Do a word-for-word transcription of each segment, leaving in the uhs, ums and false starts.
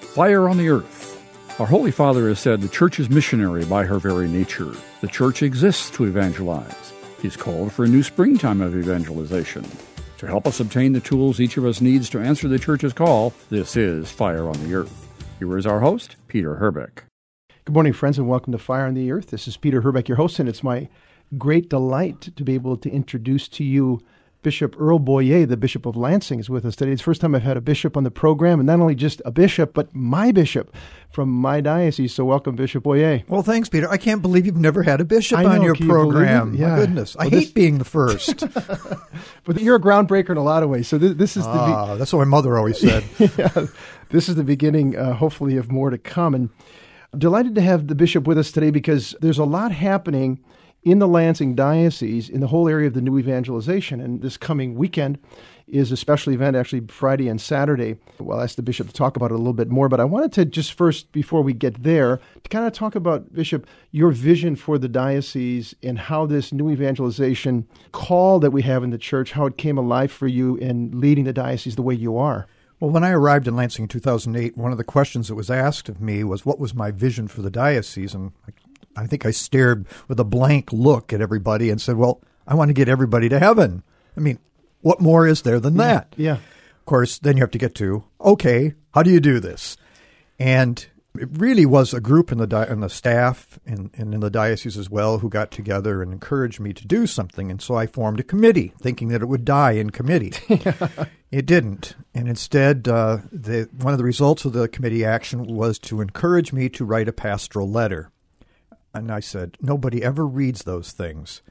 Fire on the Earth. Our Holy Father has said the Church is missionary by her very nature. The Church exists to evangelize. He's called for a new springtime of evangelization. To help us obtain the tools each of us needs to answer the Church's call, this is Fire on the Earth. Here is our host, Peter Herbeck. Good morning, friends, and welcome to Fire on the Earth. This is Peter Herbeck, your host, and it's my great delight to be able to introduce to you Bishop Earl Boyer, the Bishop of Lansing, is with us today. It's the first time I've had a bishop on the program, and not only just a bishop, but my bishop from my diocese. So welcome, Bishop Boyer. Well, thanks, Peter. I can't believe you've never had a bishop I know, on your can you program. believe it? Yeah. My goodness. I Well, hate this- being the first. But you're a groundbreaker in a lot of ways. So this, this is the Ah, that's what my mother always said. be- yeah, this is the beginning, uh, hopefully, of more to come. And I'm delighted to have the bishop with us today because there's a lot happening in the Lansing Diocese, in the whole area of the new evangelization. And this coming weekend is a special event, actually Friday and Saturday. Well, I'll ask the bishop to talk about it a little bit more, but I wanted to just first, before we get there, to kind of talk about, Bishop, your vision for the diocese and how this new evangelization call that we have in the church, how it came alive for you in leading the diocese the way you are. Well, when I arrived in Lansing in two thousand eight, one of the questions that was asked of me was, what was my vision for the diocese? And I think I stared with a blank look at everybody and said, well, I want to get everybody to heaven. I mean, what more is there than that? Yeah. Of course, then you have to get to, okay, how do you do this? And it really was a group in the di- in the staff and, and in the diocese as well who got together and encouraged me to do something. And so I formed a committee, thinking that it would die in committee. It didn't. And instead, uh, the, one of the results of the committee action was to encourage me to write a pastoral letter. And I said, nobody ever reads those things.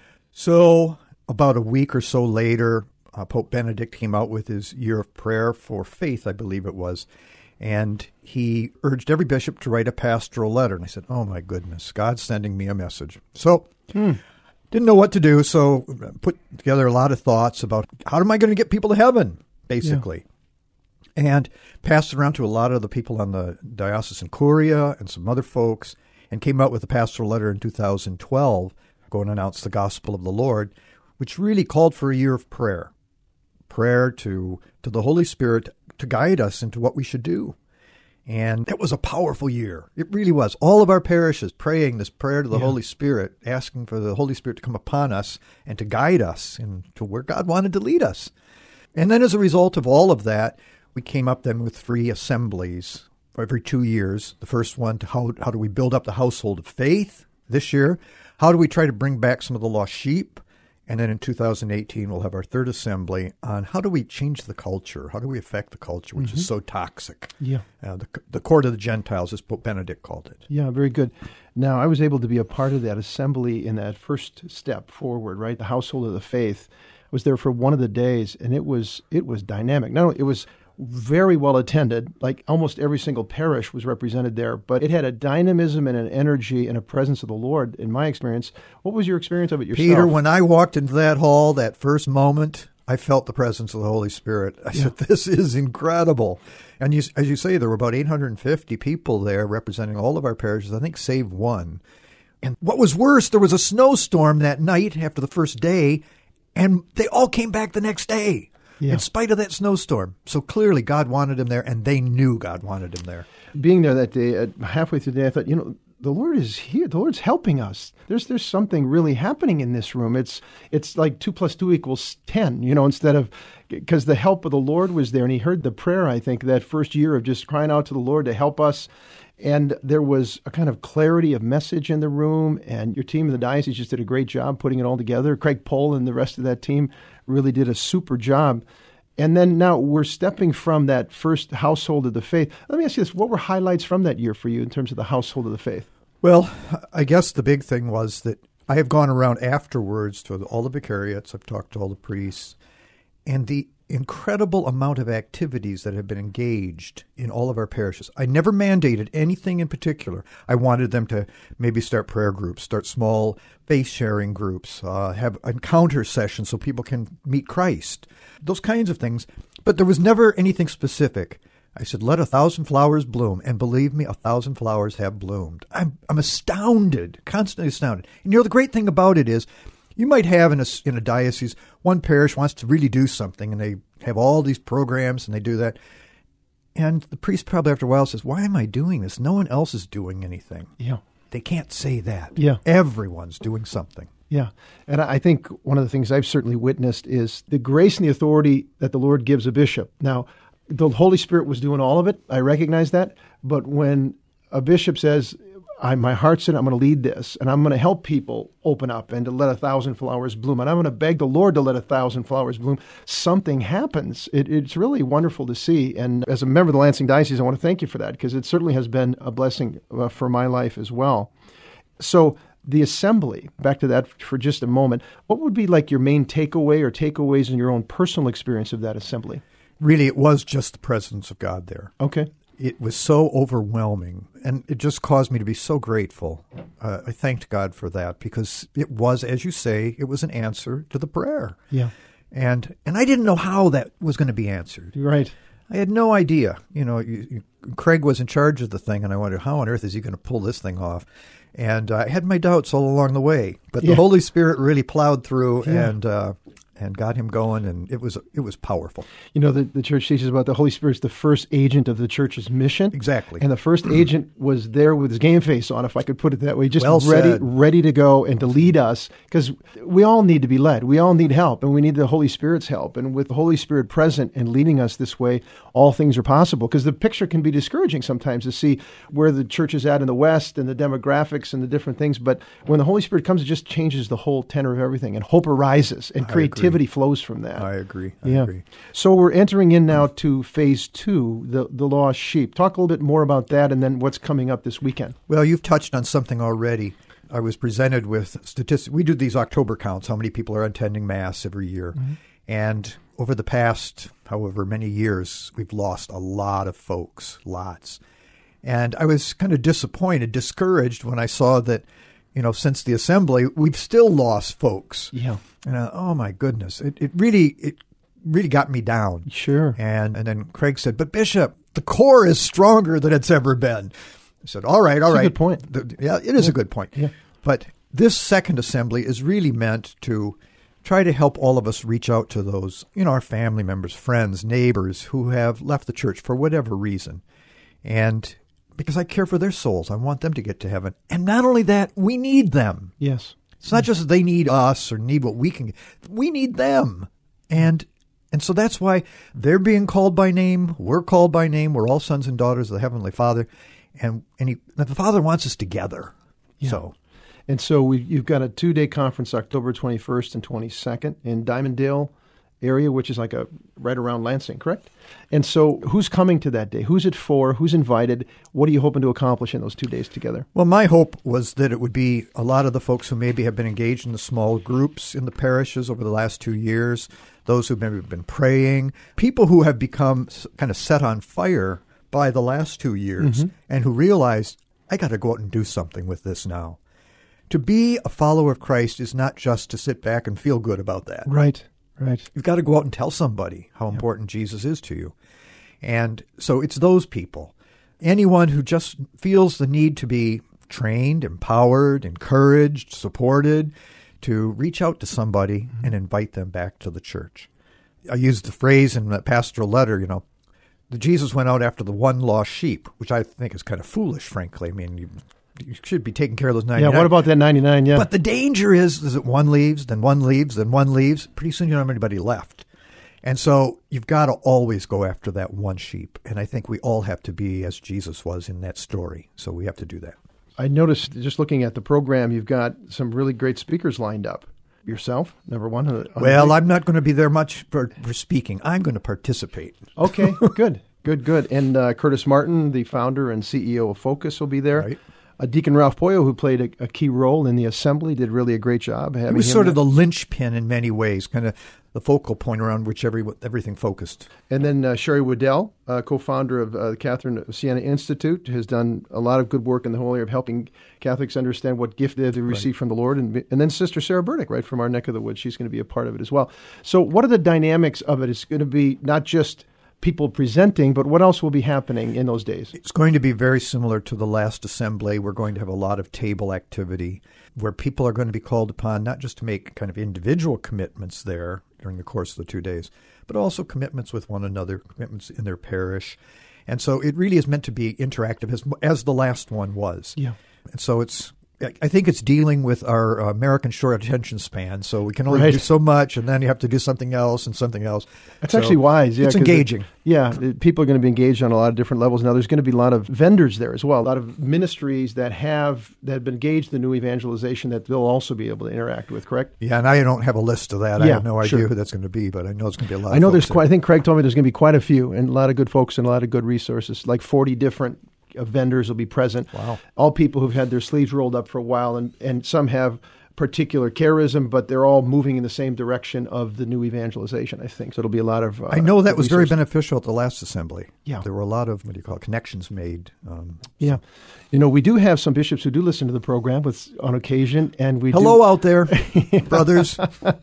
So about a week or so later, uh, Pope Benedict came out with his Year of Prayer for Faith, I believe it was. And he urged every bishop to write a pastoral letter. And I said, oh, my goodness, God's sending me a message. So hmm. didn't know what to do. So put together a lot of thoughts about how am I going to get people to heaven, basically. Yeah. And passed it around to a lot of the people on the diocesan curia and some other folks, and came out with a pastoral letter in two thousand twelve, going to announce the gospel of the Lord, which really called for a year of prayer, prayer to, to the Holy Spirit to guide us into what we should do. And it was a powerful year. It really was. All of our parishes praying this prayer to the yeah. Holy Spirit, asking for the Holy Spirit to come upon us and to guide us into where God wanted to lead us. And then as a result of all of that, we came up then with three assemblies every two years. The first one, to how, how do we build up the household of faith this year? How do we try to bring back some of the lost sheep? And then in two thousand eighteen, we'll have our third assembly on how do we change the culture? How do we affect the culture, which mm-hmm. is so toxic? Yeah, uh, the, the court of the Gentiles, as Pope Benedict called it. Yeah, very good. Now, I was able to be a part of that assembly in that first step forward, right? The household of the faith. I was there for one of the days, and it was it was dynamic. Not only it was very well attended, like almost every single parish was represented there, but it had a dynamism and an energy and a presence of the Lord, in my experience. What was your experience of it yourself? Peter, when I walked into that hall, that first moment, I felt the presence of the Holy Spirit. I yeah. said, this is incredible. And you, as you say, there were about eight hundred fifty people there representing all of our parishes, I think save one. And what was worse, there was a snowstorm that night after the first day, and they all came back the next day. Yeah. In spite of that snowstorm. So clearly God wanted him there, and they knew God wanted him there. Being there that day, uh, halfway through the day, I thought, you know, the Lord is here. The Lord's helping us. There's there's something really happening in this room. It's it's like two plus two equals ten, you know, instead of, because the help of the Lord was there. And he heard the prayer, I think, that first year of just crying out to the Lord to help us. And there was a kind of clarity of message in the room, and your team in the diocese just did a great job putting it all together. Craig Pohl and the rest of that team really did a super job. And then now we're stepping from that first household of the faith. Let me ask you this. What were highlights from that year for you in terms of the household of the faith? Well, I guess the big thing was that I have gone around afterwards to all the vicariates. I've talked to all the priests, and the incredible amount of activities that have been engaged in all of our parishes. I never mandated anything in particular. I wanted them to maybe start prayer groups, start small faith-sharing groups, uh, have encounter sessions so people can meet Christ, those kinds of things. But there was never anything specific. I said, let a thousand flowers bloom. And believe me, a thousand flowers have bloomed. I'm, I'm astounded, constantly astounded. And you know, the great thing about it is, you might have in a, in a diocese, one parish wants to really do something, and they have all these programs, and they do that. And the priest probably after a while says, why am I doing this? No one else is doing anything. Yeah. They can't say that. Yeah. Everyone's doing something. Yeah. And I think one of the things I've certainly witnessed is the grace and the authority that the Lord gives a bishop. Now, the Holy Spirit was doing all of it. I recognize that. But when a bishop says, I, my heart's in it, I'm going to lead this, and I'm going to help people open up and to let a thousand flowers bloom, and I'm going to beg the Lord to let a thousand flowers bloom, something happens. It, it's really wonderful to see. And as a member of the Lansing Diocese, I want to thank you for that, because it certainly has been a blessing uh, for my life as well. So the assembly, back to that for just a moment, what would be like your main takeaway or takeaways in your own personal experience of that assembly? Really, it was just the presence of God there. Okay. It was so overwhelming, and it just caused me to be so grateful. Uh, I thanked God for that, because it was, as you say, it was an answer to the prayer. Yeah. And and I didn't know how that was going to be answered. Right. I had no idea. You know, you, you, Craig was in charge of the thing, and I wondered, how on earth is he going to pull this thing off? And uh, I had my doubts all along the way, but yeah. the Holy Spirit really plowed through, yeah. and uh, and got him going, and it was it was powerful. You know, the, the church teaches about the Holy Spirit's the first agent of the church's mission. Exactly. And the first agent was there with his game face on, if I could put it that way, just well ready said. ready to go and to lead us, because we all need to be led. We all need help, and we need the Holy Spirit's help. And with the Holy Spirit present and leading us this way, all things are possible, because the picture can be discouraging sometimes to see where the church is at in the West and the demographics and the different things. But when the Holy Spirit comes, it just changes the whole tenor of everything, and hope arises, and creativity flows from that. I agree. I yeah. agree. So we're entering in now to phase two, the, the lost sheep. Talk a little bit more about that, and then what's coming up this weekend. Well, you've touched on something already. I was presented with statistics. We do these October counts, how many people are attending Mass every year. Mm-hmm. And over the past, however many years, we've lost a lot of folks, lots. And I was kind of disappointed, discouraged when I saw that, you know, since the assembly, we've still lost folks. Yeah. And I, oh my goodness, it, it really it really got me down. Sure. And and then Craig said, "But Bishop, the core is stronger than it's ever been." I said, "All right, all That's right." a good point. The, yeah, it is yeah. a good point. Yeah. But this second assembly is really meant to try to help all of us reach out to those, you know, our family members, friends, neighbors who have left the church for whatever reason, and because I care for their souls, I want them to get to heaven. And not only that, we need them. Yes. It's not just that they need us or need what we can get. We need them. And and so that's why they're being called by name. We're called by name. We're all sons and daughters of the Heavenly Father. And and he, the Father wants us together. Yeah. So, And so we, you've got a two-day conference, October twenty-first and twenty-second in Diamonddale area, which is like a right around Lansing, correct? And so who's coming to that day? Who's it for? Who's invited? What are you hoping to accomplish in those two days together? well, my hope was that it would be a lot of the folks who maybe have been engaged in the small groups in the parishes over the last two years, those who've maybe been praying, people who have become kind of set on fire by the last two years mm-hmm. and who realized, I got to go out and do something with this now. To be a follower of Christ is not just to sit back and feel good about that. Right, right. You've got to go out and tell somebody how important yeah. Jesus is to you. And so it's those people. Anyone who just feels the need to be trained, empowered, encouraged, supported, to reach out to somebody mm-hmm. and invite them back to the church. I used the phrase in the pastoral letter, you know, that Jesus went out after the one lost sheep, which I think is kind of foolish, frankly. I mean, you, you should be taking care of those ninety-nine. Yeah, what about that ninety-nine? Yeah. But the danger is, is that one leaves, then one leaves, then one leaves. Pretty soon you don't have anybody left. And so you've got to always go after that one sheep. And I think we all have to be as Jesus was in that story. So we have to do that. I noticed, just looking at the program, you've got some really great speakers lined up. Yourself, number one. On well, the I'm not going to be there much for, for speaking. I'm going to participate. Okay, good, good, good. And uh, Curtis Martin, the founder and C E O of Focus, will be there. Right. Uh, Deacon Ralph Poyo, who played a, a key role in the assembly, did really a great job. Having he was him sort there. of the linchpin in many ways, kind of the focal point around which every, everything focused. And then uh, Sherry Waddell, uh, co-founder of uh, the Catherine of Siena Institute, has done a lot of good work in the whole area of helping Catholics understand what gift they have to receive right. from the Lord. And, and then Sister Sarah Burdick, right from our neck of the woods, she's going to be a part of it as well. So what are the dynamics of it? It's going to be not just people presenting, but what else will be happening in those days? It's going to be very similar to the last assembly. We're going to have a lot of table activity where people are going to be called upon not just to make kind of individual commitments there during the course of the two days, but also commitments with one another, commitments in their parish. And so it really is meant to be interactive, as, as the last one was. Yeah. And so it's, I think it's dealing with our American short attention span. So we can only Right. do so much, and then you have to do something else and something else. That's So actually wise. Yeah, it's 'cause engaging. It, yeah, it- people are going to be engaged on a lot of different levels. Now, there's going to be a lot of vendors there as well, a lot of ministries that have that have been engaged in the new evangelization that they'll also be able to interact with. Correct? Yeah, and I don't have a list of that. I Yeah, have no idea sure. who that's going to be, but I know it's going to be a lot. I know of there's folks quite. I there. think Craig told me there's going to be quite a few and a lot of good folks and a lot of good resources. Like forty different uh, vendors will be present. Wow. All people who've had their sleeves rolled up for a while, and and some have particular charism, but they're all moving in the same direction of the new evangelization, I think. So it'll be a lot of uh, I know that was very resources. beneficial at the last assembly. Yeah. There were a lot of, what do you call it, connections made. Um, Yeah. You know, we do have some bishops who do listen to the program with, on occasion, and we hello do, out there, brothers.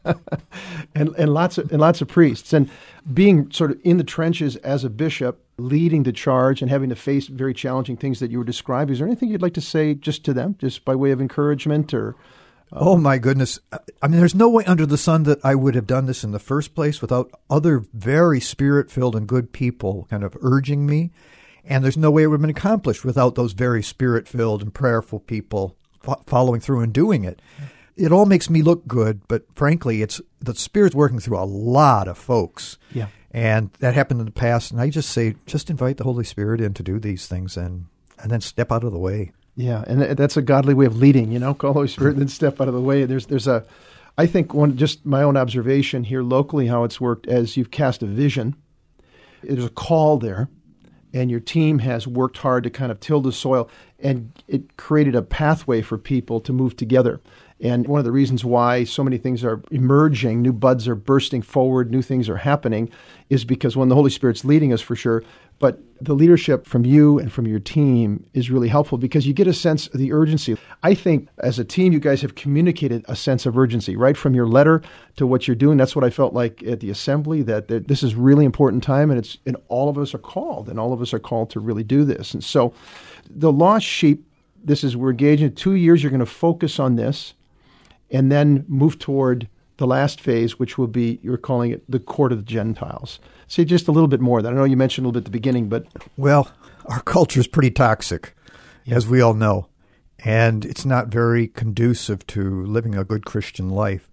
and, and lots of and lots of priests. And being sort of in the trenches as a bishop, leading the charge and having to face very challenging things that you were describing, is there anything you'd like to say just to them, just by way of encouragement or Oh, my goodness. I mean, there's no way under the sun that I would have done this in the first place without other very spirit-filled and good people kind of urging me. And there's no way it would have been accomplished without those very spirit-filled and prayerful people fo- following through and doing it. It all makes me look good, but frankly, it's the Spirit's working through a lot of folks. Yeah. And that happened in the past. And I just say, just invite the Holy Spirit in to do these things and, and then step out of the way. Yeah, and that's a godly way of leading, you know, call the Holy Spirit and then step out of the way. There's there's a, I think one, just my own observation here locally, how it's worked as you've cast a vision, there's a call there, and your team has worked hard to kind of till the soil, and it created a pathway for people to move together. And one of the reasons why so many things are emerging, new buds are bursting forward, new things are happening, is because when the Holy Spirit's leading us for sure, but the leadership from you and from your team is really helpful because you get a sense of the urgency. I think as a team, you guys have communicated a sense of urgency, right from your letter to what you're doing. That's what I felt like at the assembly, that, that this is really important time, and it's and all of us are called, and all of us are called to really do this. And so the lost sheep, this is, we're engaged in two years, you're going to focus on this, and then move toward the last phase, which will be, you're calling it the court of the Gentiles. Say just a little bit more of that. I know you mentioned a little bit at the beginning, but... Well, our culture is pretty toxic, Yeah. as we all know, and it's not very conducive to living a good Christian life.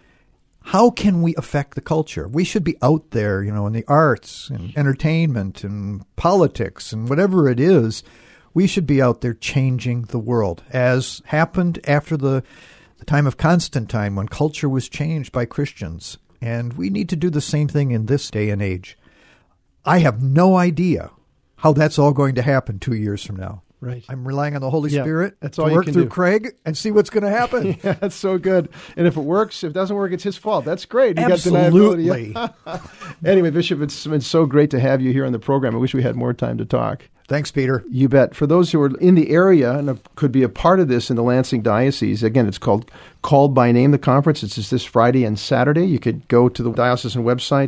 How can we affect the culture? We should be out there, you know, in the arts and entertainment and politics and whatever it is. We should be out there changing the world, as happened after the, the time of Constantine when culture was changed by Christians. And we need to do the same thing in this day and age. I have no idea how that's all going to happen two years from now. Right. I'm relying on the Holy Yeah, Spirit that's to all you work can through do. Craig and see what's going to happen. Yeah, that's so good. And if it works, if it doesn't work, it's his fault. That's great. You Absolutely. got deniability. Anyway, Bishop, it's been so great to have you here on the program. I wish we had more time to talk. Thanks, Peter. You bet. For those who are in the area and could be a part of this in the Lansing Diocese, again, it's called Called by Name, the conference. It's just this Friday and Saturday. You could go to the diocesan website,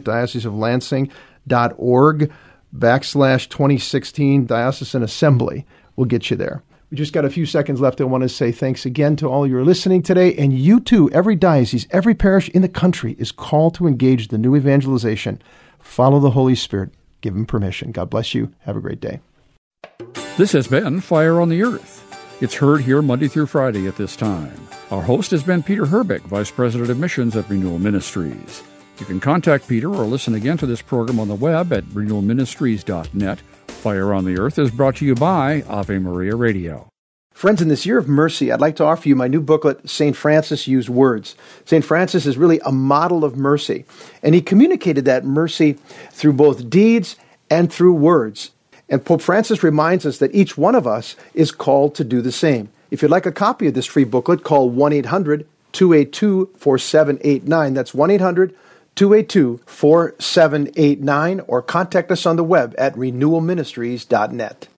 dioceseoflansing.org backslash twenty sixteen Diocesan Assembly. We'll get you there. We just got a few seconds left. I want to say thanks again to all you are listening today. And you too, every diocese, every parish in the country is called to engage the new evangelization. Follow the Holy Spirit. Give him permission. God bless you. Have a great day. This has been Fire on the Earth. It's heard here Monday through Friday at this time. Our host has been Peter Herbeck, Vice President of Missions at Renewal Ministries. You can contact Peter or listen again to this program on the web at renewal ministries dot net. Fire on the Earth is brought to you by Ave Maria Radio. Friends, in this year of mercy, I'd like to offer you my new booklet, Saint Francis Used Words. Saint Francis is really a model of mercy, and he communicated that mercy through both deeds and through words. And Pope Francis reminds us that each one of us is called to do the same. If you'd like a copy of this free booklet, call one eight hundred two eight two four seven eight nine. That's one eight hundred two eight two four seven eight nine, or contact us on the web at renewal ministries dot net.